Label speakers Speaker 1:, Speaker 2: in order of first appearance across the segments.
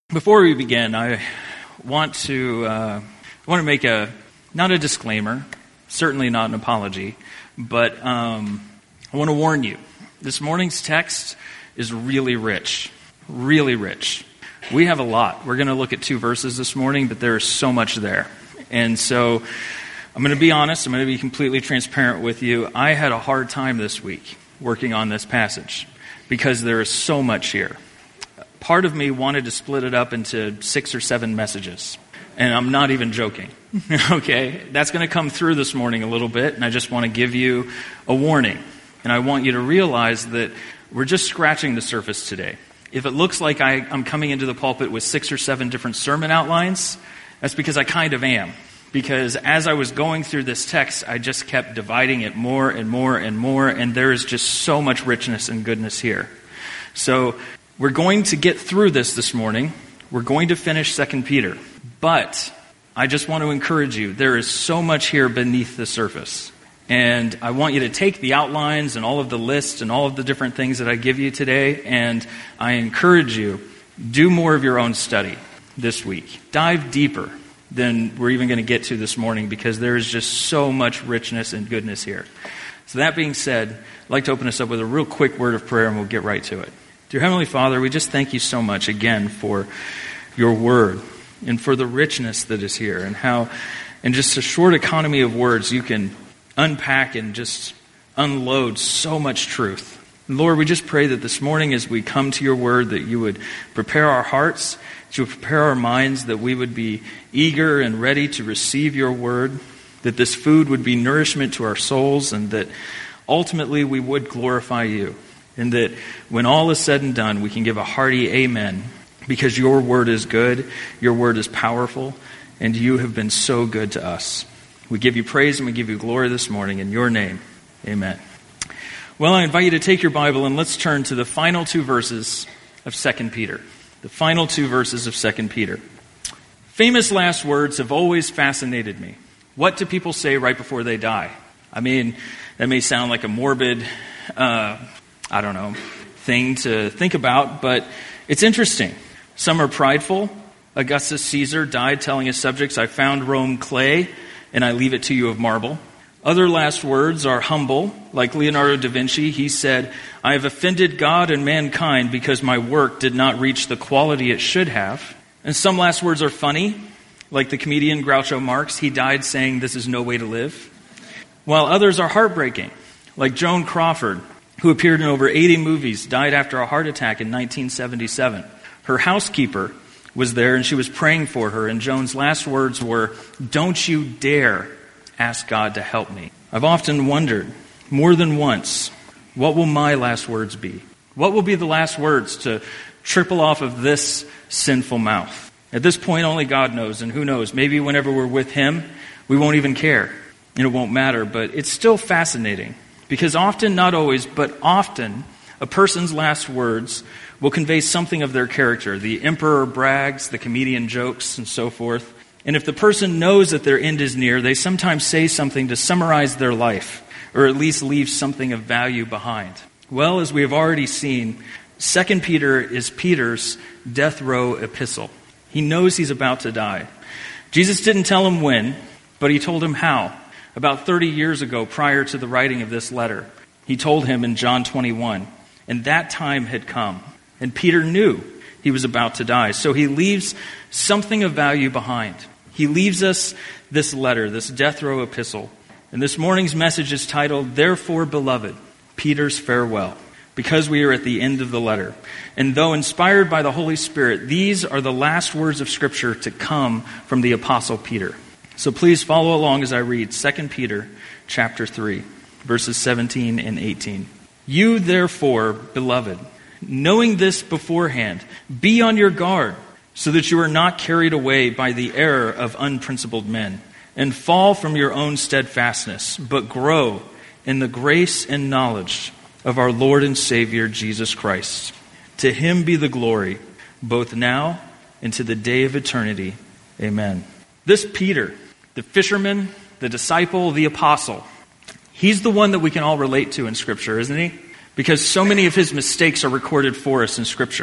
Speaker 1: Before we begin, I want to make not a disclaimer, certainly not an apology, but I want to warn you. This morning's text is really rich, really rich. We have a lot. We're going to look at 2 verses this morning, but there is so much there. And so I'm going to be honest, I'm going to be completely transparent with you. I had a hard time this week working on this passage because there is so much here. Part of me wanted to split it up into 6 or 7 messages, and I'm not even joking, okay? That's going to come through this morning a little bit, and I just want to give you a warning, and I want you to realize that we're just scratching the surface today. If it looks like I'm coming into the pulpit with 6 or 7 different sermon outlines, that's because I kind of am, because as I was going through this text, I just kept dividing it more and more and more, and there is just so much richness and goodness here. So we're going to get through this morning. We're going to finish 2 Peter. But I just want to encourage you, there is so much here beneath the surface. And I want you to take the outlines and all of the lists and all of the different things that I give you today, and I encourage you, do more of your own study this week. Dive deeper than we're even going to get to this morning, because there is just so much richness and goodness here. So that being said, I'd like to open us up with a real quick word of prayer, and we'll get right to it. Dear Heavenly Father, we just thank you so much again for your word and for the richness that is here, and how in just a short economy of words you can unpack and just unload so much truth. And Lord, we just pray that this morning as we come to your word, that you would prepare our hearts, that you would prepare our minds, that we would be eager and ready to receive your word, that this food would be nourishment to our souls, and that ultimately we would glorify you. And that when all is said and done, we can give a hearty amen, because your word is good, your word is powerful, and you have been so good to us. We give you praise and we give you glory this morning in your name. Amen. Well, I invite you to take your Bible and let's turn to the final 2 verses of 2 Peter. The final 2 verses of 2 Peter. Famous last words have always fascinated me. What do people say right before they die? I mean, that may sound like a morbid thing to think about, but it's interesting. Some are prideful. Augustus Caesar died telling his subjects, "I found Rome clay, and I leave it to you of marble." Other last words are humble, like Leonardo da Vinci. He said, "I have offended God and mankind because my work did not reach the quality it should have." And some last words are funny, like the comedian Groucho Marx. He died saying, "This is no way to live." While others are heartbreaking, like Joan Crawford, who appeared in over 80 movies, died after a heart attack in 1977. Her housekeeper was there, and she was praying for her, and Joan's last words were, "Don't you dare ask God to help me." I've often wondered, more than once, what will my last words be? What will be the last words to trickle off of this sinful mouth? At this point, only God knows, and who knows, maybe whenever we're with Him, we won't even care, and it won't matter, but it's still fascinating. Because often, not always, but often, a person's last words will convey something of their character. The emperor brags, the comedian jokes, and so forth. And if the person knows that their end is near, they sometimes say something to summarize their life, or at least leave something of value behind. Well, as we have already seen, 2 Peter is Peter's death row epistle. He knows he's about to die. Jesus didn't tell him when, but he told him how. About 30 years ago, prior to the writing of this letter, he told him in John 21, and that time had come. And Peter knew he was about to die, so he leaves something of value behind. He leaves us this letter, this death row epistle. And this morning's message is titled, "Therefore, Beloved, Peter's Farewell," because we are at the end of the letter. And though inspired by the Holy Spirit, these are the last words of Scripture to come from the Apostle Peter. So please follow along as I read 2 Peter chapter 3, verses 17 and 18. "You therefore, beloved, knowing this beforehand, be on your guard, so that you are not carried away by the error of unprincipled men, and fall from your own steadfastness, but grow in the grace and knowledge of our Lord and Savior Jesus Christ. To Him be the glory, both now and to the day of eternity. Amen." This Peter, the fisherman, the disciple, the apostle, he's the one that we can all relate to in Scripture, isn't he? Because so many of his mistakes are recorded for us in Scripture.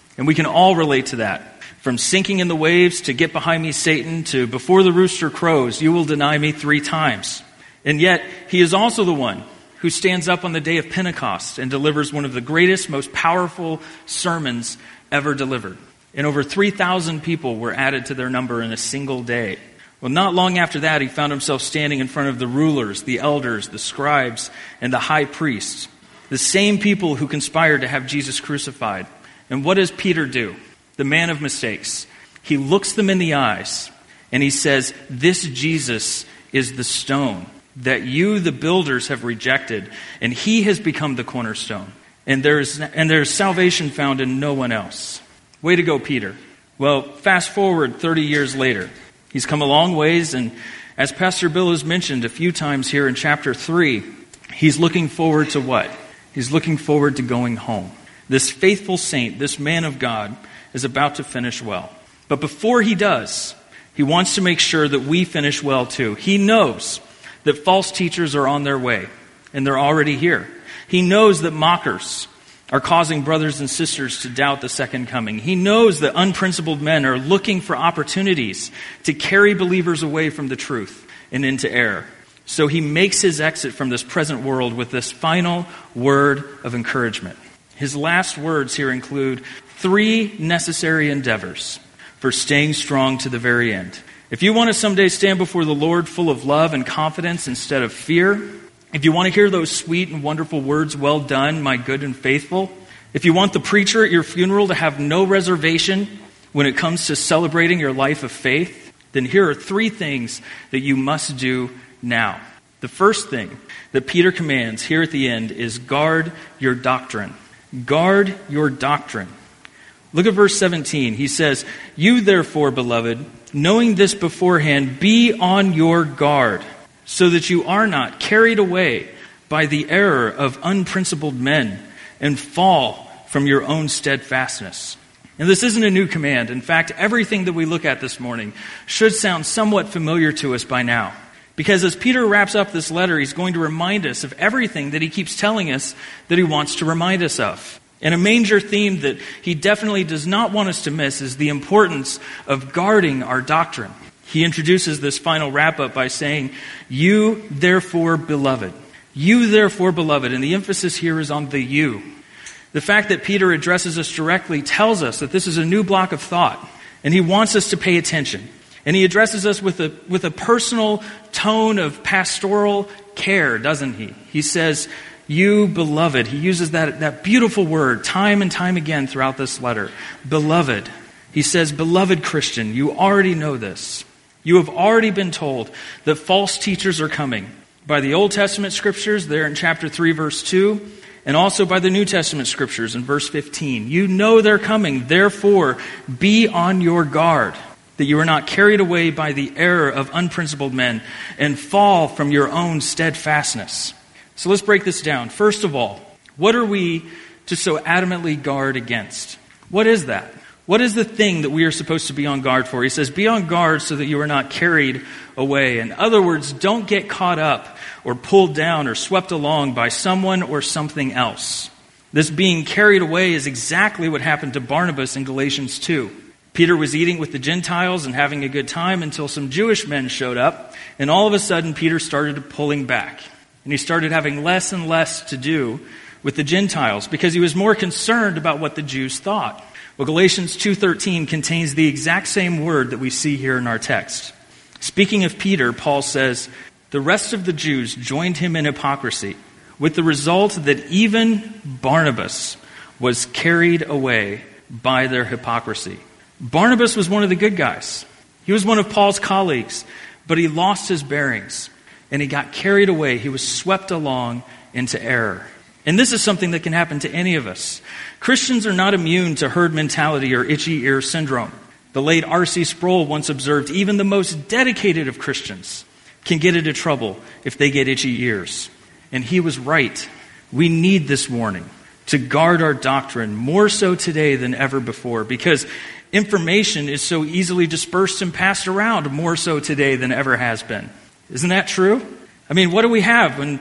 Speaker 1: And we can all relate to that. From sinking in the waves to get behind me, Satan, to before the rooster crows, you will deny me 3 times. And yet, he is also the one who stands up on the day of Pentecost and delivers one of the greatest, most powerful sermons ever delivered. And over 3,000 people were added to their number in a single day. Well, not long after that, he found himself standing in front of the rulers, the elders, the scribes, and the high priests, the same people who conspired to have Jesus crucified. And what does Peter do? The man of mistakes. He looks them in the eyes and he says, "This Jesus is the stone that you, the builders, have rejected, and he has become the cornerstone. And there is salvation found in no one else." Way to go, Peter. Well, fast forward 30 years later. He's come a long ways, and as Pastor Bill has mentioned a few times here in chapter 3, he's looking forward to what? He's looking forward to going home. This faithful saint, this man of God, is about to finish well. But before he does, he wants to make sure that we finish well too. He knows that false teachers are on their way, and they're already here. He knows that mockers are causing brothers and sisters to doubt the second coming. He knows that unprincipled men are looking for opportunities to carry believers away from the truth and into error. So he makes his exit from this present world with this final word of encouragement. His last words here include 3 necessary endeavors for staying strong to the very end. If you want to someday stand before the Lord full of love and confidence instead of fear, if you want to hear those sweet and wonderful words, "Well done, my good and faithful," if you want the preacher at your funeral to have no reservation when it comes to celebrating your life of faith, then here are 3 things that you must do now. The first thing that Peter commands here at the end is guard your doctrine. Guard your doctrine. Look at verse 17. He says, "You therefore, beloved, knowing this beforehand, be on your guard, so that you are not carried away by the error of unprincipled men and fall from your own steadfastness." And this isn't a new command. In fact, everything that we look at this morning should sound somewhat familiar to us by now. Because as Peter wraps up this letter, he's going to remind us of everything that he keeps telling us that he wants to remind us of. And a major theme that he definitely does not want us to miss is the importance of guarding our doctrine. He introduces this final wrap-up by saying, "You therefore, beloved." You therefore, beloved. And the emphasis here is on the you. The fact that Peter addresses us directly tells us that this is a new block of thought. And he wants us to pay attention. And he addresses us with a personal tone of pastoral care, doesn't he? He says, "You beloved." He uses that beautiful word time and time again throughout this letter. Beloved. He says, "Beloved Christian, you already know this. You have already been told that false teachers are coming by the Old Testament scriptures there in chapter 3, verse 2, and also by the New Testament scriptures in verse 15. You know they're coming. Therefore, be on your guard, that you are not carried away by the error of unprincipled men and fall from your own steadfastness." So let's break this down. First of all, what are we to so adamantly guard against? What is that? What is the thing that we are supposed to be on guard for? He says, be on guard so that you are not carried away. In other words, don't get caught up or pulled down or swept along by someone or something else. This being carried away is exactly what happened to Barnabas in Galatians 2. Peter was eating with the Gentiles and having a good time until some Jewish men showed up, and all of a sudden Peter started pulling back. And he started having less and less to do with the Gentiles because he was more concerned about what the Jews thought. Well, Galatians 2:13 contains the exact same word that we see here in our text. Speaking of Peter, Paul says, "The rest of the Jews joined him in hypocrisy, with the result that even Barnabas was carried away by their hypocrisy." Barnabas was one of the good guys. He was one of Paul's colleagues, but he lost his bearings. And he got carried away. He was swept along into error. And this is something that can happen to any of us. Christians are not immune to herd mentality or itchy ear syndrome. The late R.C. Sproul once observed, even the most dedicated of Christians can get into trouble if they get itchy ears. And he was right. We need this warning to guard our doctrine more so today than ever before, because information is so easily dispersed and passed around more so today than ever has been. Isn't that true? I mean, what do we have? In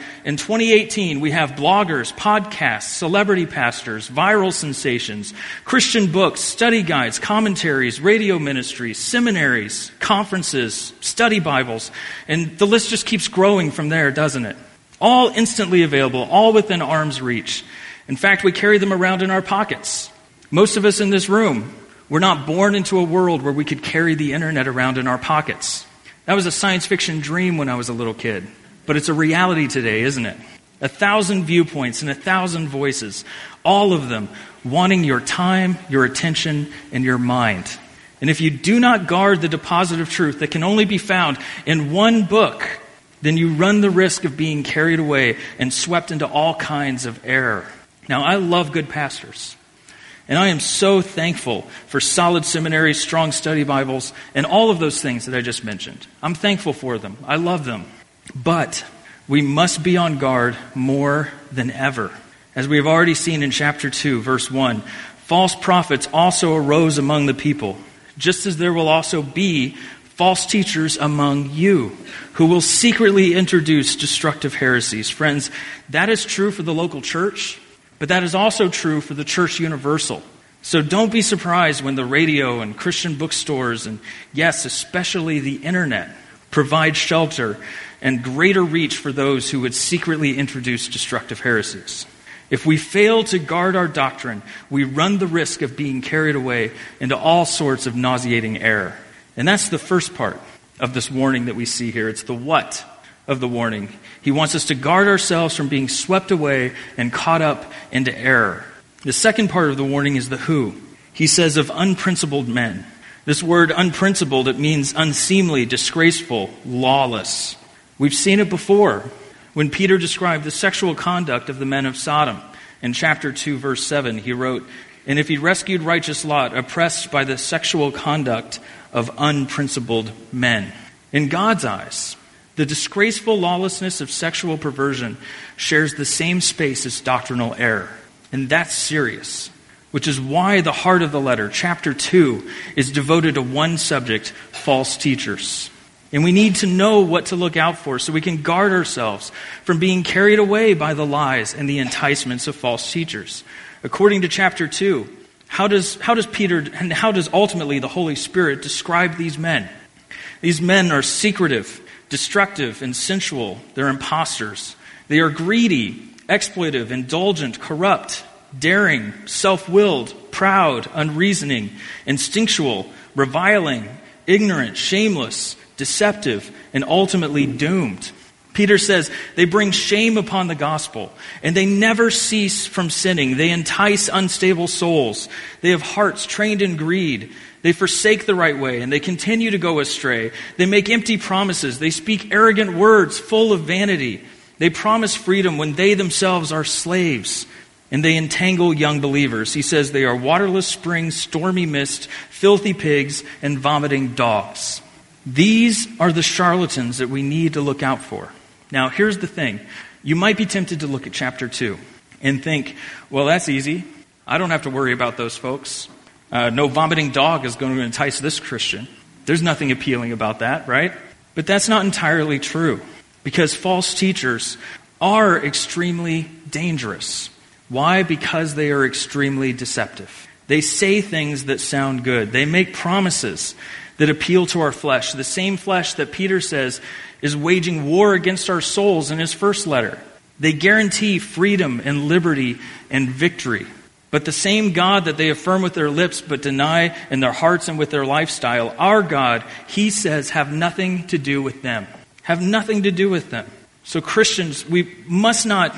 Speaker 1: 2018, we have bloggers, podcasts, celebrity pastors, viral sensations, Christian books, study guides, commentaries, radio ministries, seminaries, conferences, study Bibles, and the list just keeps growing from there, doesn't it? All instantly available, all within arm's reach. In fact, we carry them around in our pockets. Most of us in this room were not born into a world where we could carry the internet around in our pockets. That was a science fiction dream when I was a little kid. But it's a reality today, isn't it? 1,000 viewpoints and 1,000 voices, all of them wanting your time, your attention, and your mind. And if you do not guard the deposit of truth that can only be found in one book, then you run the risk of being carried away and swept into all kinds of error. Now, I love good pastors. And I am so thankful for solid seminaries, strong study Bibles, and all of those things that I just mentioned. I'm thankful for them. I love them. But we must be on guard more than ever. As we have already seen in chapter 2, verse 1, false prophets also arose among the people, just as there will also be false teachers among you who will secretly introduce destructive heresies. Friends, that is true for the local church, but that is also true for the church universal. So don't be surprised when the radio and Christian bookstores and, yes, especially the internet, provide shelter and greater reach for those who would secretly introduce destructive heresies. If we fail to guard our doctrine, we run the risk of being carried away into all sorts of nauseating error. And that's the first part of this warning that we see here. It's the what of the warning. He wants us to guard ourselves from being swept away and caught up into error. The second part of the warning is the who. He says of unprincipled men. This word unprincipled, it means unseemly, disgraceful, lawless. We've seen it before when Peter described the sexual conduct of the men of Sodom. In chapter 2, verse 7, he wrote, "And if he rescued righteous Lot, oppressed by the sexual conduct of unprincipled men." In God's eyes, the disgraceful lawlessness of sexual perversion shares the same space as doctrinal error. And that's serious, which is why the heart of the letter, chapter 2, is devoted to one subject, false teachers. And we need to know what to look out for so we can guard ourselves from being carried away by the lies and the enticements of false teachers. According to chapter 2, how does Peter and how does ultimately the Holy Spirit describe these men? These men are secretive, destructive, and sensual. They're imposters. They are greedy, exploitive, indulgent, corrupt, daring, self-willed, proud, unreasoning, instinctual, reviling, ignorant, shameless, deceptive, and ultimately doomed. Peter says they bring shame upon the gospel, and they never cease from sinning. They entice unstable souls. They have hearts trained in greed. They forsake the right way, and they continue to go astray. They make empty promises. They speak arrogant words full of vanity. They promise freedom when they themselves are slaves, and they entangle young believers. He says they are waterless springs, stormy mist, filthy pigs, and vomiting dogs. These are the charlatans that we need to look out for. Now, here's the thing. You might be tempted to look at chapter 2 and think, well, that's easy. I don't have to worry about those folks. No vomiting dog is going to entice this Christian. There's nothing appealing about that, right? But that's not entirely true, because false teachers are extremely dangerous. Why? Because they are extremely deceptive. They say things that sound good. They make promises that appeal to our flesh, the same flesh that Peter says is waging war against our souls in his first letter. They guarantee freedom and liberty and victory. But the same God that they affirm with their lips but deny in their hearts and with their lifestyle, our God, he says, have nothing to do with them. Have nothing to do with them. So Christians, we must not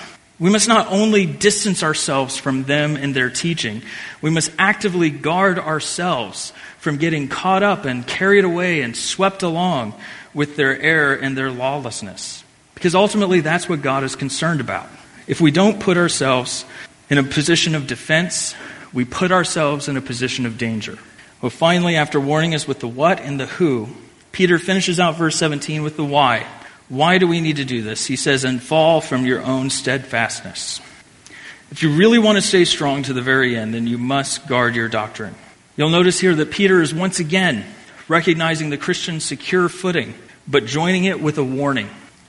Speaker 1: only distance ourselves from them and their teaching, we must actively guard ourselves from getting caught up and carried away and swept along with their error and their lawlessness. Because ultimately that's what God is concerned about. If we don't put ourselves in a position of defense, we put ourselves in a position of danger. Well, finally, after warning us with the what and the who, Peter finishes out verse 17 with the why. Why do we need to do this? He says, and fall from your own steadfastness. If you really want to stay strong to the very end, then you must guard your doctrine. You'll notice here that Peter is once again recognizing the Christian's secure footing, but joining it with a warning.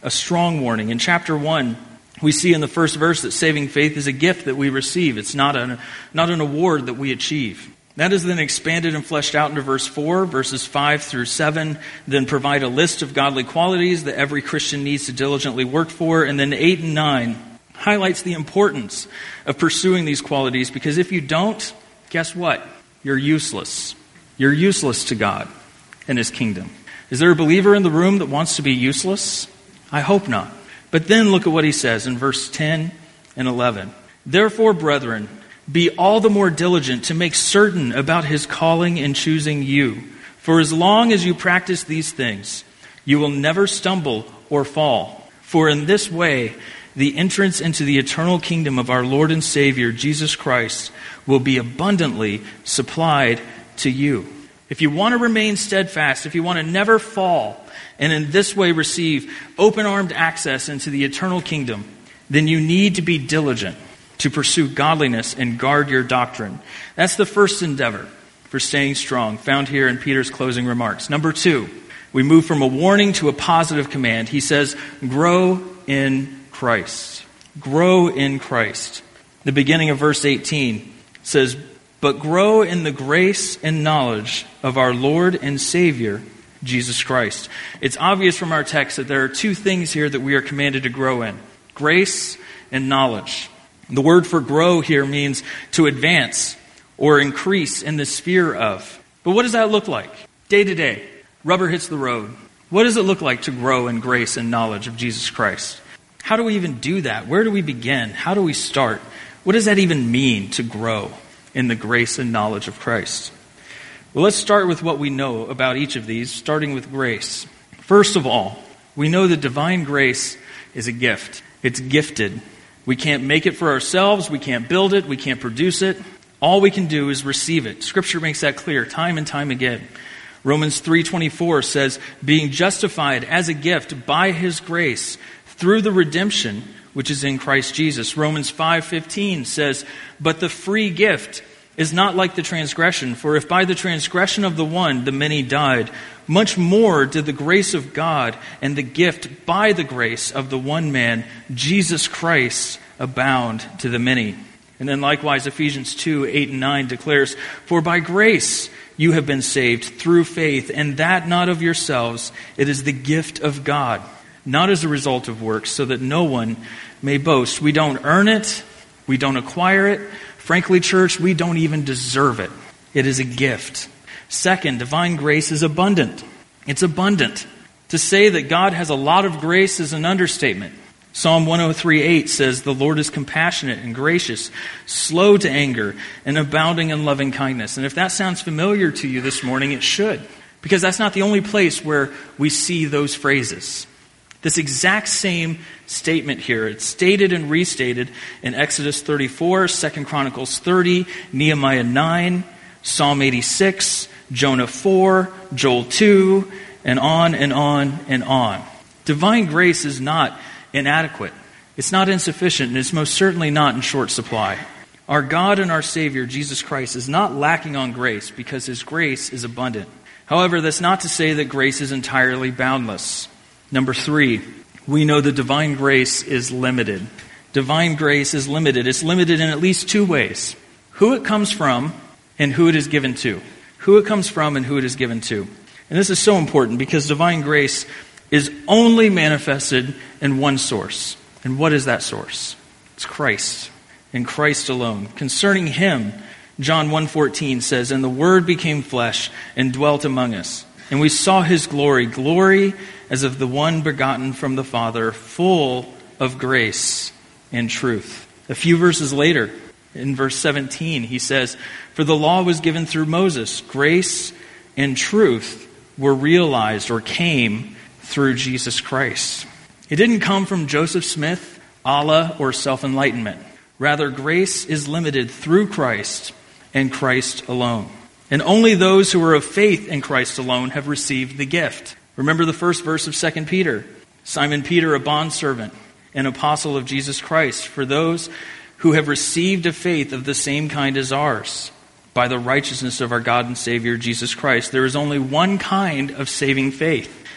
Speaker 1: a strong warning. In chapter 1, we see in the first verse that saving faith is a gift that we receive. It's not an award that we achieve. That is then expanded and fleshed out into verse 4, verses 5 through 7, then provide a list of godly qualities that every Christian needs to diligently work for, and then 8 and 9 highlights the importance of pursuing these qualities, because if you don't, guess what? You're useless. You're useless to God and His kingdom. Is there a believer in the room that wants to be useless? I hope not. But then look at what he says in verse 10 and 11. Therefore, brethren, be all the more diligent to make certain about His calling and choosing you. For as long as you practice these things, you will never stumble or fall. For in this way, the entrance into the eternal kingdom of our Lord and Savior, Jesus Christ, will be abundantly supplied to you. If you want to remain steadfast, if you want to never fall, and in this way receive open-armed access into the eternal kingdom, then you need to be diligent to pursue godliness and guard your doctrine. That's the first endeavor for staying strong, found here in Peter's closing remarks. Number 2, we move from a warning to a positive command. He says, grow in Christ. Grow in Christ. The beginning of verse 18 says, but grow in the grace and knowledge of our Lord and Savior, Jesus Christ. It's obvious from our text that there are 2 things here that we are commanded to grow in. Grace and knowledge. The word for grow here means to advance or increase in the sphere of. But what does that look like? Day to day, rubber hits the road. What does it look like to grow in grace and knowledge of Jesus Christ? How do we even do that? Where do we begin? How do we start? What does that even mean to grow in the grace and knowledge of Christ? Well, let's start with what we know about each of these, starting with grace. First of all, we know that divine grace is a gift. It's gifted. We can't make it for ourselves. We can't build it. We can't produce it. All we can do is receive it. Scripture makes that clear time and time again. Romans 3:24 says, being justified as a gift by His grace through the redemption which is in Christ Jesus. Romans 5:15 says, but the free gift is not like the transgression. For if by the transgression of the one the many died, much more did the grace of God and the gift by the grace of the one man, Jesus Christ, abound to the many. And then likewise Ephesians 2:8 and 9 declares, for by grace you have been saved through faith, and that not of yourselves, it is the gift of God, not as a result of works, so that no one may boast. We don't earn it. We don't acquire it. Frankly, church, we don't even deserve it. It is a gift. Second, divine grace is abundant. It's abundant. To say that God has a lot of grace is an understatement. Psalm 103:8 says, the Lord is compassionate and gracious, slow to anger, and abounding in loving kindness. And if that sounds familiar to you this morning, it should. Because that's not the only place where we see those phrases. This exact same statement here, it's stated and restated in Exodus 34, 2 Chronicles 30, Nehemiah 9, Psalm 86, Jonah 4, Joel 2, and on and on and on. Divine grace is not inadequate. It's not insufficient, and it's most certainly not in short supply. Our God and our Savior, Jesus Christ, is not lacking on grace because His grace is abundant. However, that's not to say that grace is entirely boundless. Number 3, we know that divine grace is limited. Divine grace is limited. It's limited in at least 2 ways. Who it comes from and who it is given to. Who it comes from and who it is given to. And this is so important because divine grace is only manifested in one source. And what is that source? It's Christ, and Christ alone. Concerning Him, John 1:14 says, and the Word became flesh and dwelt among us. And we saw His glory, glory as of the one begotten from the Father, full of grace and truth. A few verses later, in verse 17, he says, for the law was given through Moses. Grace and truth were realized or came through Jesus Christ. It didn't come from Joseph Smith, Allah, or self-enlightenment. Rather, grace is limited through Christ and Christ alone. And only those who are of faith in Christ alone have received the gift. Remember the first verse of 2 Peter. Simon Peter, a bondservant, an apostle of Jesus Christ, for those who have received a faith of the same kind as ours, by the righteousness of our God and Savior, Jesus Christ. There is only one kind of saving faith,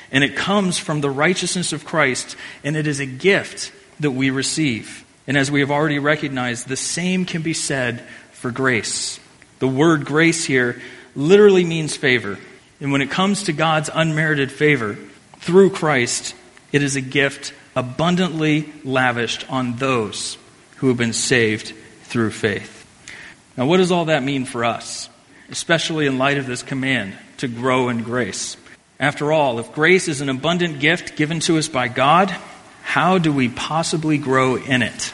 Speaker 1: And it comes from the righteousness of Christ, and it is a gift that we receive. And as we have already recognized, the same can be said for grace. The word grace here literally means favor. And when it comes to God's unmerited favor through Christ, it is a gift abundantly lavished on those who have been saved through faith. Now, what does all that mean for us, especially in light of this command to grow in grace? After all, if grace is an abundant gift given to us by God, how do we possibly grow in it?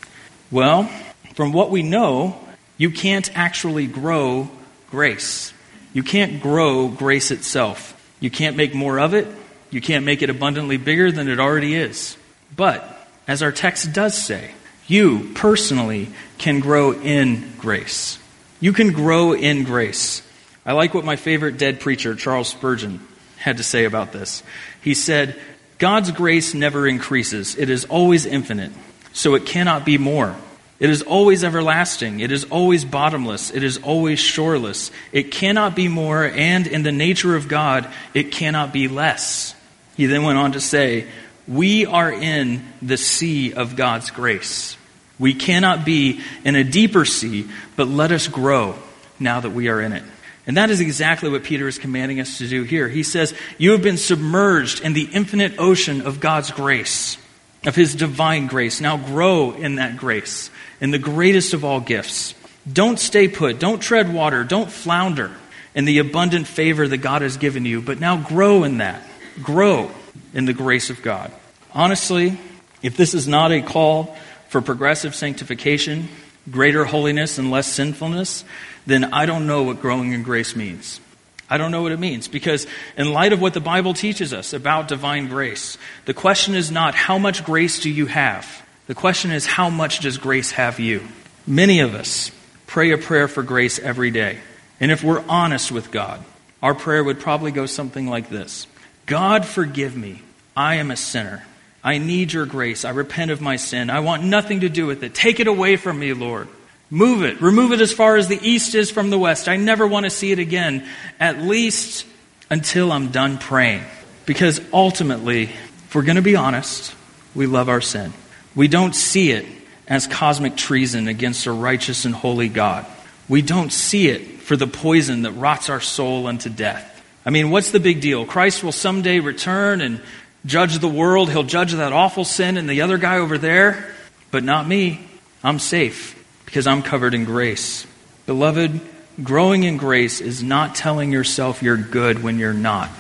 Speaker 1: Well, from what we know, you can't actually grow grace. You can't grow grace itself. You can't make more of it. You can't make it abundantly bigger than it already is. But, as our text does say, you personally can grow in grace. You can grow in grace. I like what my favorite dead preacher, Charles Spurgeon, had to say about this. He said, God's grace never increases. It is always infinite, so it cannot be more. It is always everlasting. It is always bottomless. It is always shoreless. It cannot be more, and in the nature of God, it cannot be less. He then went on to say, we are in the sea of God's grace. We cannot be in a deeper sea, but let us grow now that we are in it. And that is exactly what Peter is commanding us to do here. He says, you have been submerged in the infinite ocean of God's grace, of His divine grace. Now grow in that grace, in the greatest of all gifts. Don't stay put. Don't tread water. Don't flounder in the abundant favor that God has given you. But now grow in that. Grow in the grace of God. Honestly, if this is not a call for progressive sanctification, greater holiness and less sinfulness, then I don't know what growing in grace means. I don't know what it means, because in light of what the Bible teaches us about divine grace, the question is not how much grace do you have? The question is how much does grace have you? Many of us pray a prayer for grace every day. And if we're honest with God, our prayer would probably go something like this. God, forgive me. I am a sinner. I need your grace. I repent of my sin. I want nothing to do with it. Take it away from me, Lord. Move it. Remove it as far as the east is from the west. I never want to see it again, at least until I'm done praying. Because ultimately, if we're going to be honest, we love our sin. We don't see it as cosmic treason against a righteous and holy God. We don't see it for the poison that rots our soul unto death. I mean, what's the big deal? Christ will someday return and judge the world. He'll judge that awful sin and the other guy over there. But not me. I'm safe because I'm covered in grace. Beloved, growing in grace is not telling yourself you're good when you're not.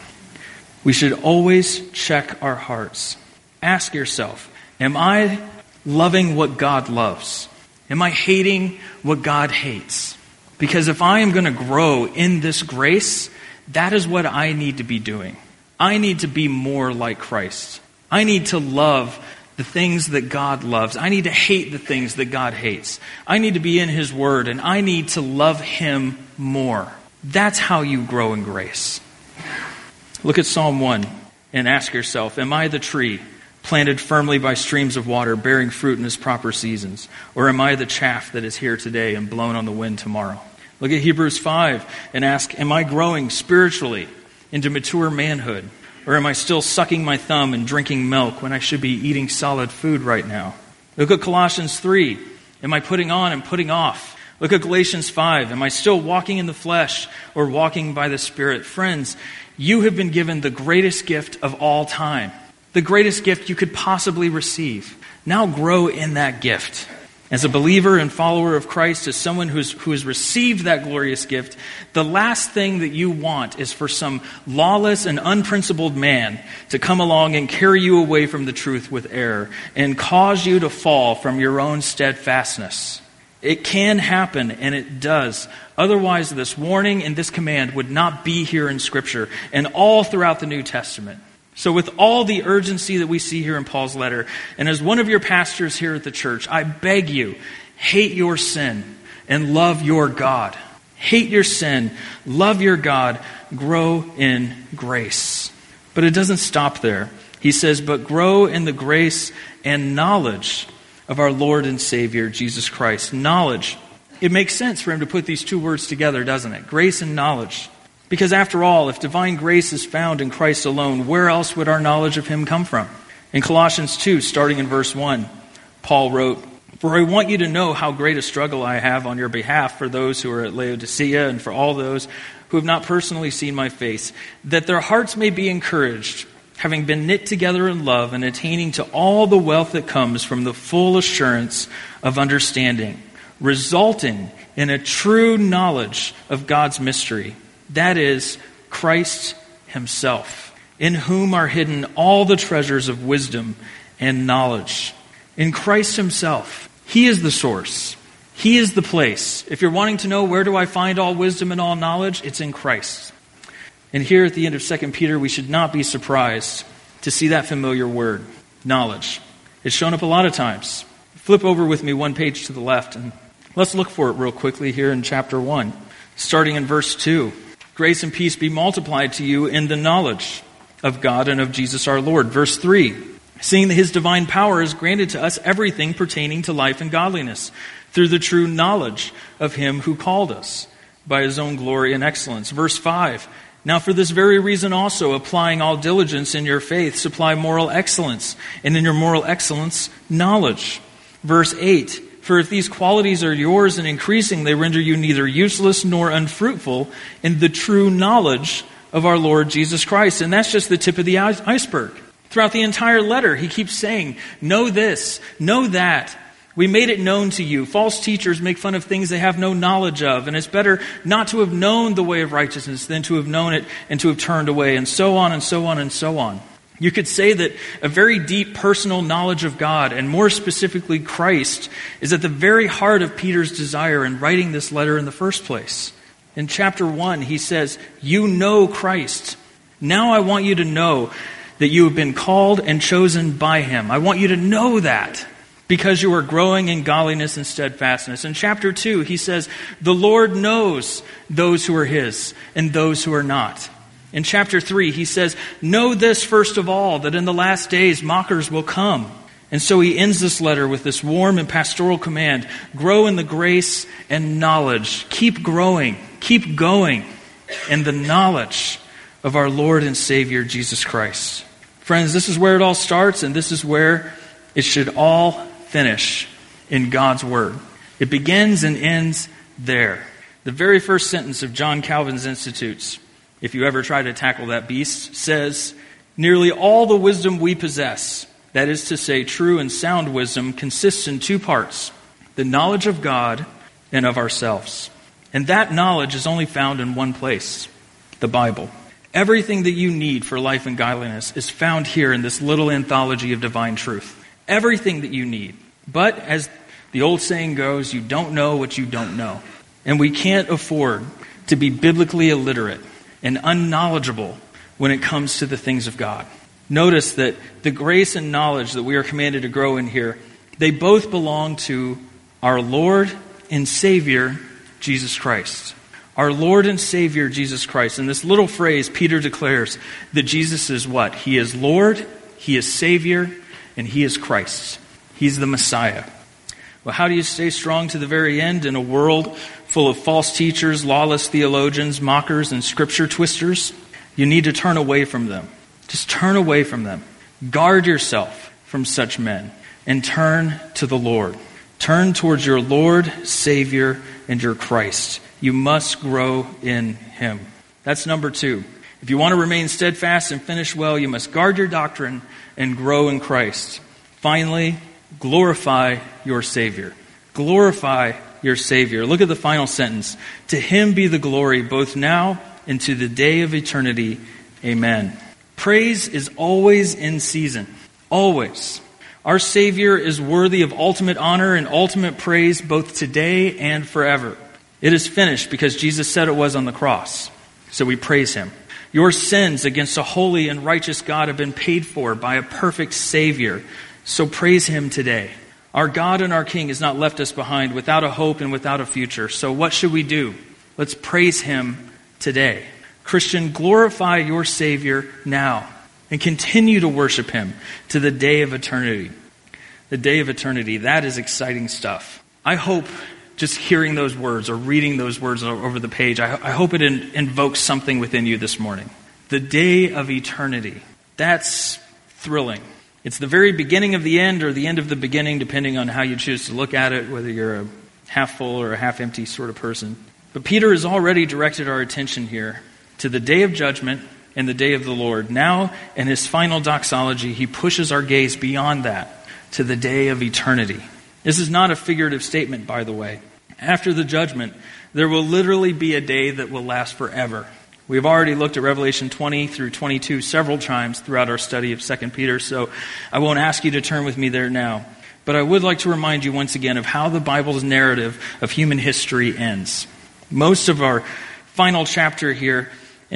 Speaker 1: We should always check our hearts. Ask yourself, am I loving what God loves? Am I hating what God hates? Because if I am going to grow in this grace, that is what I need to be doing. I need to be more like Christ. I need to love the things that God loves. I need to hate the things that God hates. I need to be in His Word, and I need to love Him more. That's how you grow in grace. Look at Psalm 1 and ask yourself, am I the tree planted firmly by streams of water, bearing fruit in its proper seasons? Or am I the chaff that is here today and blown on the wind tomorrow? Look at Hebrews 5 and ask, am I growing spiritually into mature manhood? Or am I still sucking my thumb and drinking milk when I should be eating solid food right now? Look at Colossians 3. Am I putting on and putting off? Look at Galatians 5. Am I still walking in the flesh or walking by the Spirit? Friends, you have been given the greatest gift of all time. The greatest gift you could possibly receive. Now grow in that gift. As a believer and follower of Christ, as someone who has received that glorious gift, the last thing that you want is for some lawless and unprincipled man to come along and carry you away from the truth with error and cause you to fall from your own steadfastness. It can happen, and it does. Otherwise, this warning and this command would not be here in Scripture and all throughout the New Testament. So with all the urgency that we see here in Paul's letter, and as one of your pastors here at the church, I beg you, hate your sin and love your God. Hate your sin, love your God, grow in grace. But it doesn't stop there. He says, but grow in the grace and knowledge of our Lord and Savior, Jesus Christ. Knowledge. It makes sense for him to put these two words together, doesn't it? Grace and knowledge. Because after all, if divine grace is found in Christ alone, where else would our knowledge of him come from? In Colossians 2, starting in verse 1, Paul wrote, "For I want you to know how great a struggle I have on your behalf for those who are at Laodicea and for all those who have not personally seen my face, that their hearts may be encouraged, having been knit together in love and attaining to all the wealth that comes from the full assurance of understanding, resulting in a true knowledge of God's mystery, that is, Christ himself, in whom are hidden all the treasures of wisdom and knowledge." In Christ himself, he is the source. He is the place. If you're wanting to know where do I find all wisdom and all knowledge, it's in Christ. And here at the end of 2 Peter, we should not be surprised to see that familiar word, knowledge. It's shown up a lot of times. Flip over with me one page to the left, and let's look for it real quickly here in chapter 1, starting in verse 2. "Grace and peace be multiplied to you in the knowledge of God and of Jesus our Lord." Verse 3, "Seeing that his divine power has granted to us everything pertaining to life and godliness, through the true knowledge of him who called us by his own glory and excellence." Verse 5, "Now for this very reason also, applying all diligence in your faith, supply moral excellence, and in your moral excellence, knowledge." Verse 8, "For if these qualities are yours and increasing, they render you neither useless nor unfruitful in the true knowledge of our Lord Jesus Christ." And that's just the tip of the iceberg. Throughout the entire letter, he keeps saying, know this, know that. We made it known to you. False teachers make fun of things they have no knowledge of, and it's better not to have known the way of righteousness than to have known it and to have turned away, and so on and so on and so on. You could say that a very deep personal knowledge of God, and more specifically Christ, is at the very heart of Peter's desire in writing this letter in the first place. In chapter 1, he says, "You know Christ. Now I want you to know that you have been called and chosen by him." I want you to know that, because you are growing in godliness and steadfastness. In chapter 2, he says, "The Lord knows those who are his and those who are not." In chapter 3, he says, "Know this first of all, that in the last days mockers will come." And so he ends this letter with this warm and pastoral command: grow in the grace and knowledge. Keep growing, keep going in the knowledge of our Lord and Savior, Jesus Christ. Friends, this is where it all starts, and this is where it should all finish, in God's Word. It begins and ends there. The very first sentence of John Calvin's Institutes, if you ever try to tackle that beast, says, "Nearly all the wisdom we possess, that is to say, true and sound wisdom, consists in two parts, the knowledge of God and of ourselves. And that knowledge is only found in one place, the Bible. Everything that you need for life and godliness is found here in this little anthology of divine truth. Everything that you need. But, as the old saying goes, you don't know what you don't know. And we can't afford to be biblically illiterate and unknowledgeable when it comes to the things of God. Notice that the grace and knowledge that we are commanded to grow in here, they both belong to our Lord and Savior, Jesus Christ. Our Lord and Savior, Jesus Christ. In this little phrase, Peter declares that Jesus is what? He is Lord, he is Savior, and he is Christ. He's the Messiah. Well, how do you stay strong to the very end in a world full of false teachers, lawless theologians, mockers, and scripture twisters? You need to turn away from them. Just turn away from them. Guard yourself from such men and turn to the Lord. Turn towards your Lord, Savior, and your Christ. You must grow in him. That's number 2. If you want to remain steadfast and finish well, you must guard your doctrine and grow in Christ. Finally, glorify your Savior. Glorify your Savior. Look at the final sentence. To him be the glory both now and to the day of eternity. Amen. Praise is always in season. Always. Our Savior is worthy of ultimate honor and ultimate praise both today and forever. It is finished because Jesus said it was on the cross. So we praise him. Your sins against a holy and righteous God have been paid for by a perfect Savior. So praise him today. Our God and our King has not left us behind without a hope and without a future. So what should we do? Let's praise him today. Christian, glorify your Savior now and continue to worship him to the day of eternity. The day of eternity, that is exciting stuff. I hope just hearing those words or reading those words over the page, I hope it invokes something within you this morning. The day of eternity. That's thrilling. It's the very beginning of the end or the end of the beginning, depending on how you choose to look at it, whether you're a half full or a half empty sort of person. But Peter has already directed our attention here to the day of judgment and the day of the Lord. Now, in his final doxology, he pushes our gaze beyond that to the day of eternity. This is not a figurative statement, by the way. After the judgment, there will literally be a day that will last forever. We've already looked at Revelation 20 through 22 several times throughout our study of 2 Peter, so I won't ask you to turn with me there now. But I would like to remind you once again of how the Bible's narrative of human history ends. Most of our final chapter here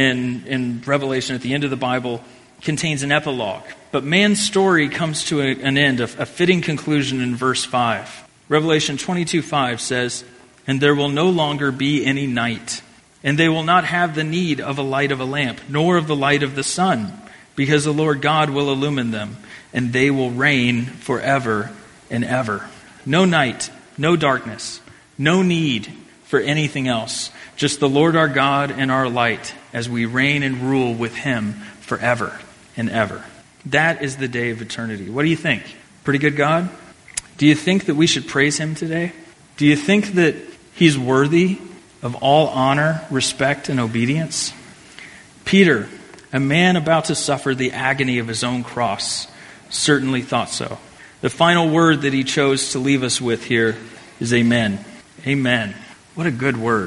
Speaker 1: in Revelation at the end of the Bible contains an epilogue. But man's story comes to an end, a fitting conclusion in verse 5. Revelation 22:5 says, "And there will no longer be any night, and they will not have the need of a light of a lamp, nor of the light of the sun, because the Lord God will illumine them, and they will reign forever and ever." No night, no darkness, no need for anything else. Just the Lord our God and our light as we reign and rule with him forever and ever. That is the day of eternity. What do you think? Pretty good God? Do you think that we should praise him today? Do you think that he's worthy of all honor, respect, and obedience? Peter, a man about to suffer the agony of his own cross, certainly thought so. The final word that he chose to leave us with here is amen. Amen. What a good word.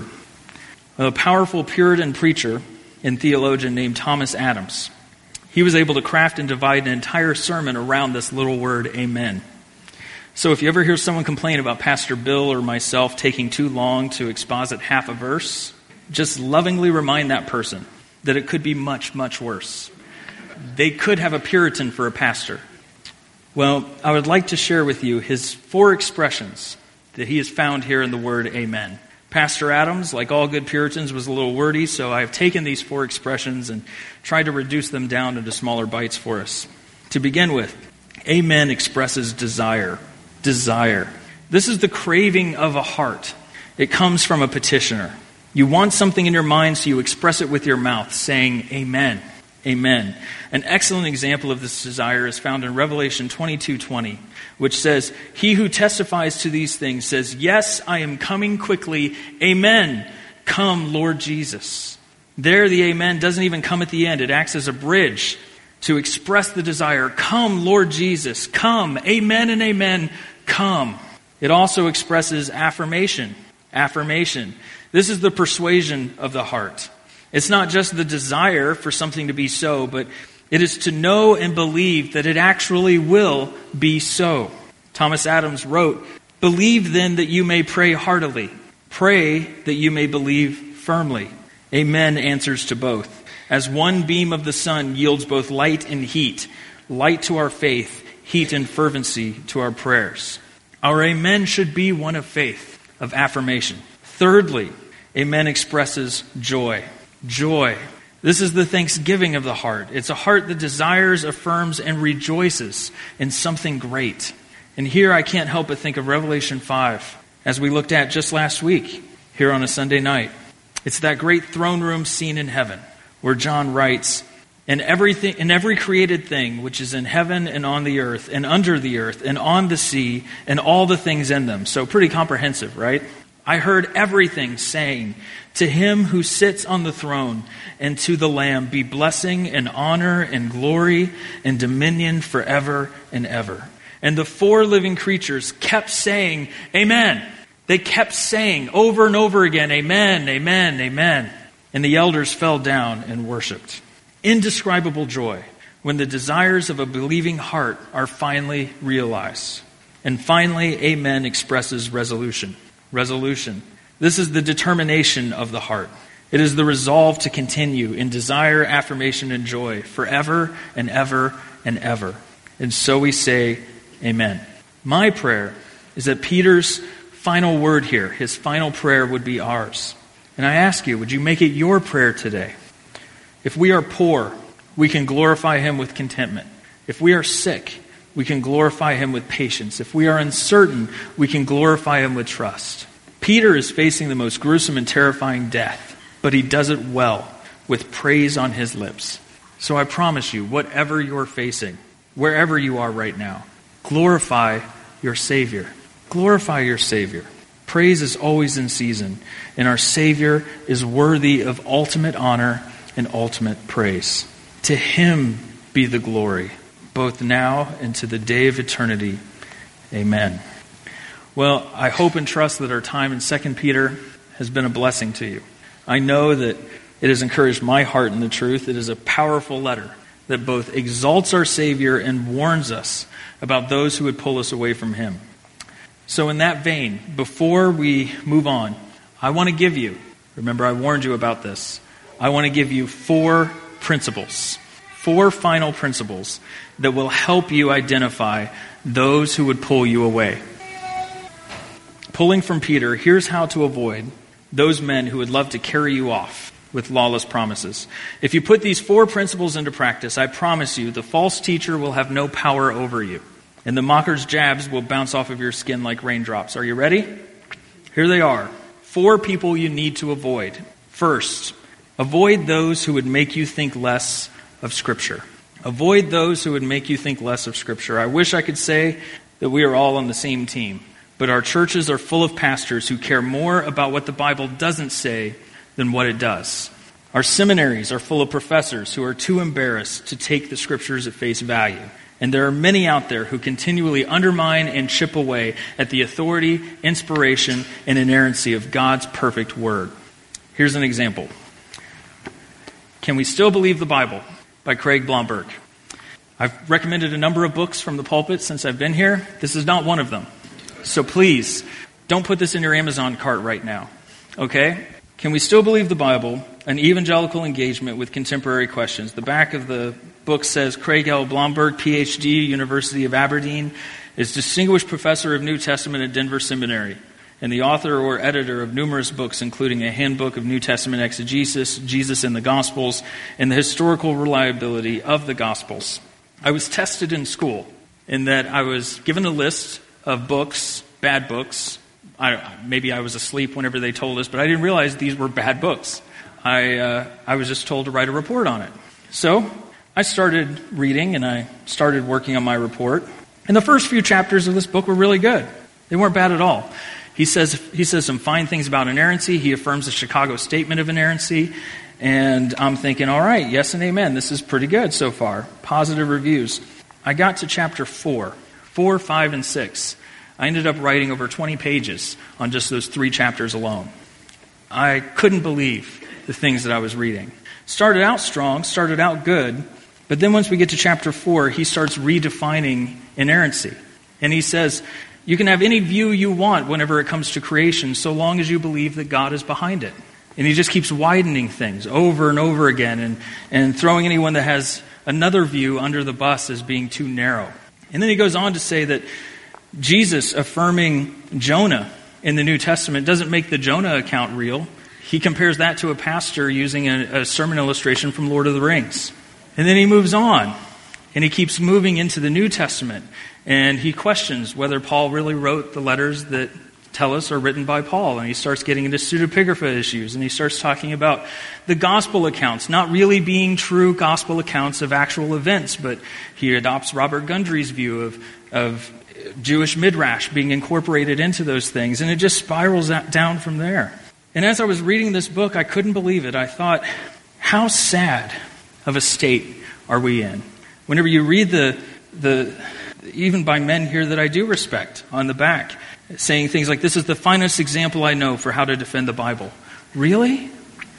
Speaker 1: A powerful Puritan preacher and theologian named Thomas Adams, he was able to craft and divide an entire sermon around this little word, amen. So if you ever hear someone complain about Pastor Bill or myself taking too long to exposit half a verse, just lovingly remind that person that it could be much, much worse. They could have a Puritan for a pastor. Well, I would like to share with you his 4 expressions that he has found here in the word amen. Pastor Adams, like all good Puritans, was a little wordy, so I've taken these 4 expressions and tried to reduce them down into smaller bites for us. To begin with, amen expresses desire. Desire. This is the craving of a heart. It comes from a petitioner. You want something in your mind, so you express it with your mouth, saying amen. Amen. An excellent example of this desire is found in Revelation 22:20, which says, "He who testifies to these things says, 'Yes, I am coming quickly. Amen. Come, Lord Jesus.'" There, the amen doesn't even come at the end. It acts as a bridge to express the desire. Come, Lord Jesus. Come. Amen and amen. Come. It also expresses affirmation. Affirmation. This is the persuasion of the heart. It's not just the desire for something to be so, but it is to know and believe that it actually will be so. Thomas Adams wrote, "Believe then that you may pray heartily. Pray that you may believe firmly." Amen answers to both. As one beam of the sun yields both light and heat, light to our faith, heat and fervency to our prayers. Our amen should be one of faith, of affirmation. Thirdly, amen expresses joy. Joy. This is the thanksgiving of the heart. It's a heart that desires, affirms, and rejoices in something great. And here I can't help but think of Revelation 5, as we looked at just last week, here on a Sunday night. It's that great throne room scene in heaven, where John writes, "And every created thing which is in heaven and on the earth, and under the earth, and on the sea, and all the things in them." So pretty comprehensive, right? I heard everything saying, "To him who sits on the throne and to the Lamb be blessing and honor and glory and dominion forever and ever." And the 4 living creatures kept saying, amen. They kept saying over and over again, amen, amen, amen. And the elders fell down and worshiped. Indescribable joy when the desires of a believing heart are finally realized. And finally, amen expresses resolution. Resolution. This is the determination of the heart. It is the resolve to continue in desire, affirmation, and joy forever and ever and ever. And so we say, amen. My prayer is that Peter's final word here, his final prayer, would be ours. And I ask you, would you make it your prayer today? If we are poor, we can glorify him with contentment. If we are sick, we can glorify him with patience. If we are uncertain, we can glorify him with trust. Peter is facing the most gruesome and terrifying death, but he does it well, with praise on his lips. So I promise you, whatever you're facing, wherever you are right now, glorify your Savior. Glorify your Savior. Praise is always in season, and our Savior is worthy of ultimate honor and ultimate praise. To him be the glory, both now and to the day of eternity. Amen. Well, I hope and trust that our time in 2 Peter has been a blessing to you. I know that it has encouraged my heart in the truth. It is a powerful letter that both exalts our Savior and warns us about those who would pull us away from him. So in that vein, before we move on, I want to give you, remember I warned you about this, I want to give you 4 principles, 4 final principles that will help you identify those who would pull you away. Pulling from Peter, here's how to avoid those men who would love to carry you off with lawless promises. If you put these 4 principles into practice, I promise you the false teacher will have no power over you, and the mocker's jabs will bounce off of your skin like raindrops. Are you ready? Here they are. 4 people you need to avoid. First, avoid those who would make you think less of Scripture. Avoid those who would make you think less of Scripture. I wish I could say that we are all on the same team, but our churches are full of pastors who care more about what the Bible doesn't say than what it does. Our seminaries are full of professors who are too embarrassed to take the Scriptures at face value. And there are many out there who continually undermine and chip away at the authority, inspiration, and inerrancy of God's perfect Word. Here's an example. Can We Still Believe the Bible? By Craig Blomberg. I've recommended a number of books from the pulpit since I've been here. This is not one of them. So please, don't put this in your Amazon cart right now. Okay? Can We Still Believe the Bible? An evangelical engagement with contemporary questions. The back of the book says Craig L. Blomberg, PhD, University of Aberdeen, is Distinguished Professor of New Testament at Denver Seminary, and the author or editor of numerous books, including a Handbook of New Testament Exegesis, Jesus in the Gospels, and the Historical Reliability of the Gospels. I was tested in school in that I was given a list of books, bad books. Maybe I was asleep whenever they told us, but I didn't realize these were bad books. I was just told to write a report on it. So I started reading and I started working on my report. And the first few chapters of this book were really good. They weren't bad at all. He says some fine things about inerrancy. He affirms the Chicago Statement of Inerrancy. And I'm thinking, all right, yes and amen. This is pretty good so far. Positive reviews. I got to chapter 4, 5, and 6. I ended up writing over 20 pages on just those 3 chapters alone. I couldn't believe the things that I was reading. Started out strong, started out good, but then once we get to chapter 4, he starts redefining inerrancy. And he says, you can have any view you want whenever it comes to creation, so long as you believe that God is behind it. And he just keeps widening things over and over again and throwing anyone that has another view under the bus as being too narrow. And then he goes on to say that Jesus affirming Jonah in the New Testament doesn't make the Jonah account real. He compares that to a pastor using a sermon illustration from Lord of the Rings. And then he moves on, and he keeps moving into the New Testament, and he questions whether Paul really wrote the letters that tell us are written by Paul, and he starts getting into pseudepigrapha issues, and he starts talking about the gospel accounts not really being true gospel accounts of actual events, but he adopts Robert Gundry's view of Jewish midrash being incorporated into those things, and it just spirals down from there. And as I was reading this book, I couldn't believe it. I thought, how sad of a state are we in? Whenever you read the even by men here that I do respect on the back, saying things like, this is the finest example I know for how to defend the Bible. Really?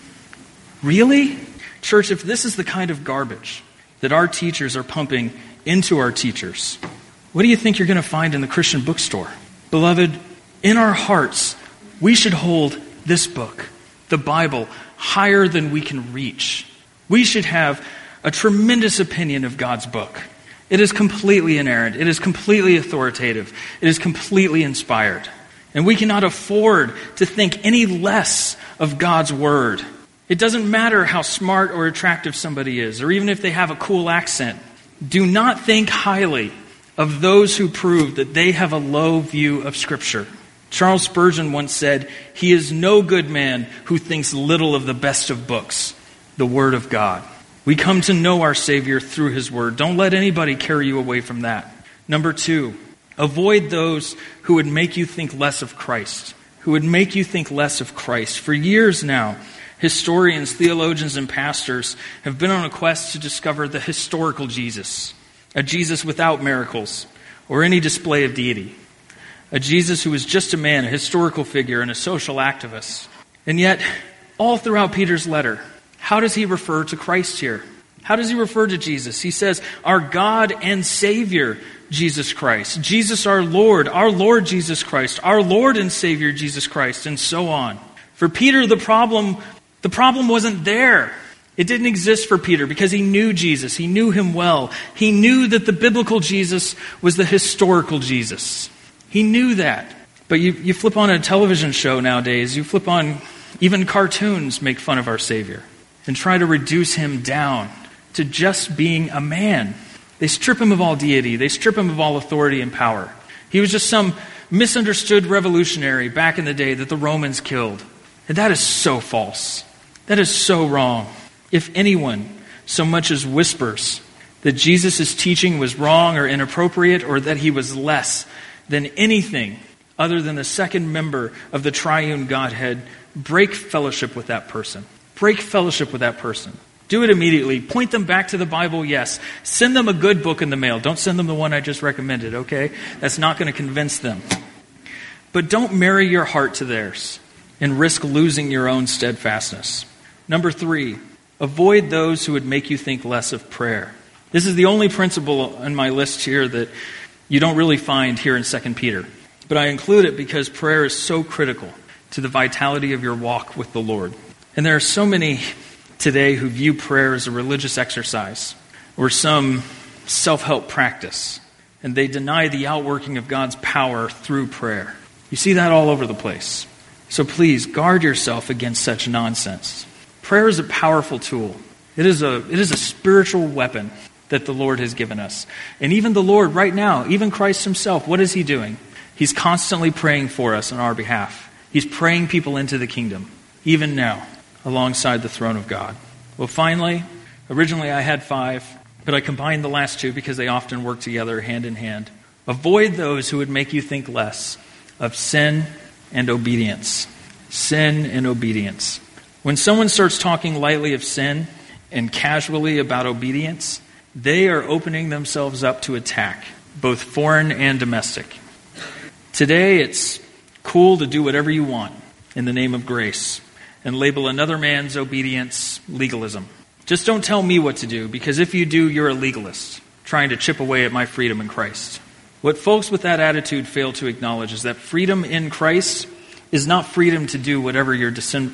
Speaker 1: Really? Church, if this is the kind of garbage that our teachers are pumping into our teachers, what do you think you're going to find in the Christian bookstore? Beloved, in our hearts, we should hold this book, the Bible, higher than we can reach. We should have a tremendous opinion of God's book. It is completely inerrant. It is completely authoritative. It is completely inspired. And we cannot afford to think any less of God's word. It doesn't matter how smart or attractive somebody is, or even if they have a cool accent. Do not think highly of those who prove that they have a low view of Scripture. Charles Spurgeon once said, "He is no good man who thinks little of the best of books, the Word of God." We come to know our Savior through His Word. Don't let anybody carry you away from that. Number 2, avoid those who would make you think less of Christ. Who would make you think less of Christ. For years now, historians, theologians, and pastors have been on a quest to discover the historical Jesus. A Jesus without miracles or any display of deity. A Jesus who was just a man, a historical figure, and a social activist. And yet, all throughout Peter's letter, how does he refer to Christ here? How does he refer to Jesus? He says, our God and Savior, Jesus Christ. Jesus our Lord Jesus Christ. Our Lord and Savior, Jesus Christ, and so on. For Peter, the problem wasn't there. It didn't exist for Peter because he knew Jesus. He knew him well. He knew that the biblical Jesus was the historical Jesus. He knew that. But you flip on a television show nowadays, you flip on, even cartoons make fun of our Savior and try to reduce him down to just being a man. They strip him of all deity. They strip him of all authority and power. He was just some misunderstood revolutionary back in the day that the Romans killed. And that is so false. That is so wrong. If anyone so much as whispers that Jesus' teaching was wrong or inappropriate or that he was less than anything other than the second member of the triune Godhead, break fellowship with that person. Break fellowship with that person. Do it immediately. Point them back to the Bible, yes. Send them a good book in the mail. Don't send them the one I just recommended, okay? That's not going to convince them. But don't marry your heart to theirs and risk losing your own steadfastness. Number 3, avoid those who would make you think less of prayer. This is the only principle on my list here that you don't really find here in 2 Peter. But I include it because prayer is so critical to the vitality of your walk with the Lord. And there are so many today who view prayer as a religious exercise or some self-help practice. And they deny the outworking of God's power through prayer. You see that all over the place. So please guard yourself against such nonsense. Prayer is a powerful tool. It is a spiritual weapon that the Lord has given us. And even the Lord right now, even Christ himself, what is he doing? He's constantly praying for us on our behalf. He's praying people into the kingdom, even now, alongside the throne of God. Well, finally, originally I had 5, but I combined the last 2 because they often work together hand in hand. Avoid those who would make you think less of sin and obedience. Sin and obedience. When someone starts talking lightly of sin and casually about obedience, they are opening themselves up to attack, both foreign and domestic. Today, it's cool to do whatever you want in the name of grace and label another man's obedience legalism. Just don't tell me what to do, because if you do, you're a legalist, trying to chip away at my freedom in Christ. What folks with that attitude fail to acknowledge is that freedom in Christ is not freedom to do whatever your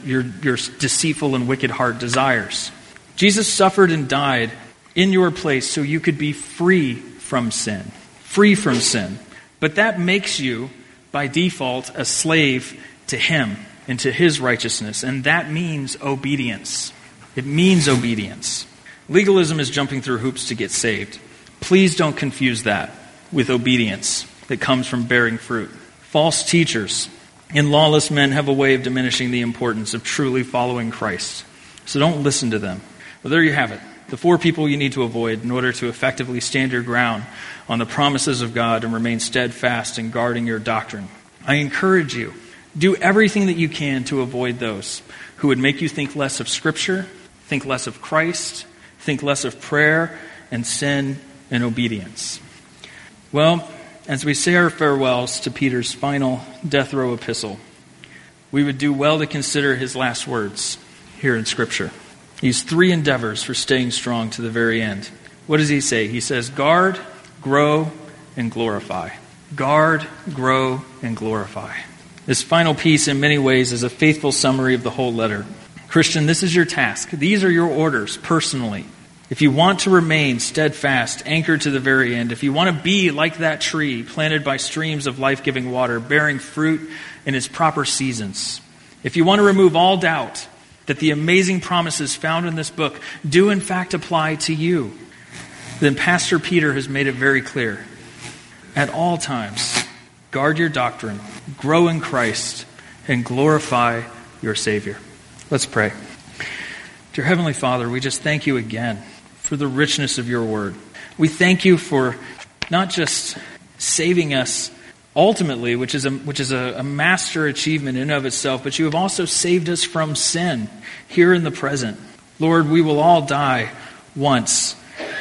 Speaker 1: deceitful and wicked heart desires. Jesus suffered and died in your place so you could be free from sin. Free from sin. But that makes you, by default, a slave to him and to his righteousness. And that means obedience. It means obedience. Legalism is jumping through hoops to get saved. Please don't confuse that with obedience that comes from bearing fruit. False teachers and lawless men have a way of diminishing the importance of truly following Christ. So don't listen to them. Well, there you have it. The 4 people you need to avoid in order to effectively stand your ground on the promises of God and remain steadfast in guarding your doctrine. I encourage you, do everything that you can to avoid those who would make you think less of Scripture, think less of Christ, think less of prayer and sin and obedience. Well, as we say our farewells to Peter's final death row epistle, we would do well to consider his last words here in Scripture. These 3 endeavors for staying strong to the very end. What does he say? He says, guard, grow, and glorify. Guard, grow, and glorify. This final piece, in many ways, is a faithful summary of the whole letter. Christian, this is your task. These are your orders, personally. If you want to remain steadfast, anchored to the very end, if you want to be like that tree planted by streams of life-giving water, bearing fruit in its proper seasons, if you want to remove all doubt that the amazing promises found in this book do in fact apply to you, then Pastor Peter has made it very clear. At all times, guard your doctrine, grow in Christ, and glorify your Savior. Let's pray. Dear Heavenly Father, we just thank you again for the richness of your word. We thank you for not just saving us ultimately, which is a master achievement in and of itself, but you have also saved us from sin here in the present. Lord, we will all die once.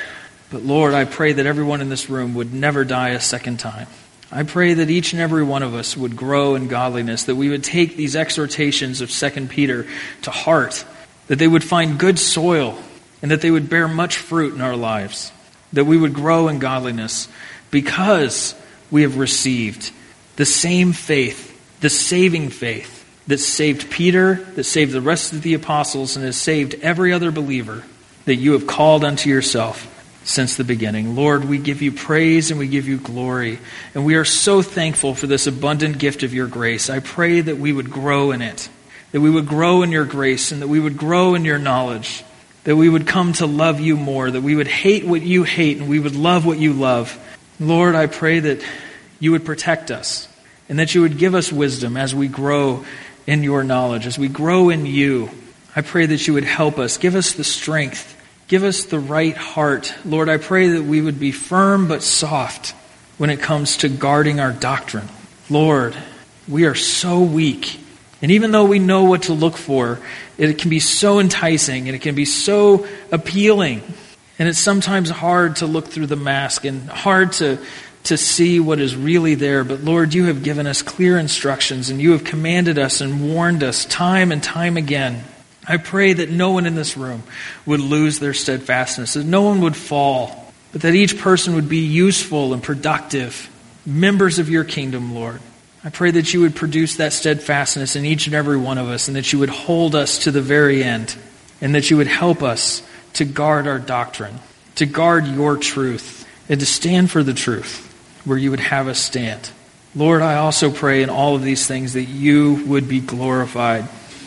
Speaker 1: But Lord, I pray that everyone in this room would never die a second time. I pray that each and every one of us would grow in godliness, that we would take these exhortations of 2 Peter to heart, that they would find good soil, and that they would bear much fruit in our lives, that we would grow in godliness because we have received the same faith, the saving faith that saved Peter, that saved the rest of the apostles, and has saved every other believer that you have called unto yourself since the beginning. Lord, we give you praise and we give you glory, and we are so thankful for this abundant gift of your grace. I pray that we would grow in it, that we would grow in your grace, and that we would grow in your knowledge, that we would come to love you more, that we would hate what you hate and we would love what you love. Lord, I pray that you would protect us and that you would give us wisdom as we grow in your knowledge, as we grow in you. I pray that you would help us, give us the strength, give us the right heart. Lord, I pray that we would be firm but soft when it comes to guarding our doctrine. Lord, we are so weak. And even though we know what to look for, it can be so enticing and it can be so appealing. And it's sometimes hard to look through the mask and hard to see what is really there. But Lord, you have given us clear instructions and you have commanded us and warned us time and time again. I pray that no one in this room would lose their steadfastness, that no one would fall, but that each person would be useful and productive, members of your kingdom, Lord. I pray that you would produce that steadfastness in each and every one of us, and that you would hold us to the very end, and that you would help us to guard our doctrine, to guard your truth, and to stand for the truth where you would have us stand. Lord, I also pray in all of these things that you would be glorified.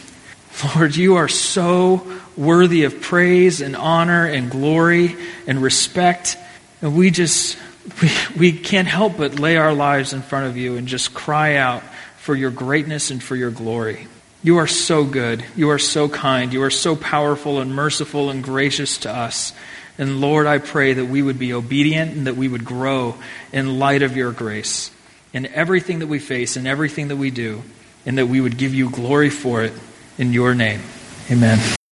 Speaker 1: Lord, you are so worthy of praise and honor and glory and respect, and we can't help but lay our lives in front of you and just cry out for your greatness and for your glory. You are so good. You are so kind. You are so powerful and merciful and gracious to us. And Lord, I pray that we would be obedient and that we would grow in light of your grace in everything that we face and everything that we do, and that we would give you glory for it in your name. Amen.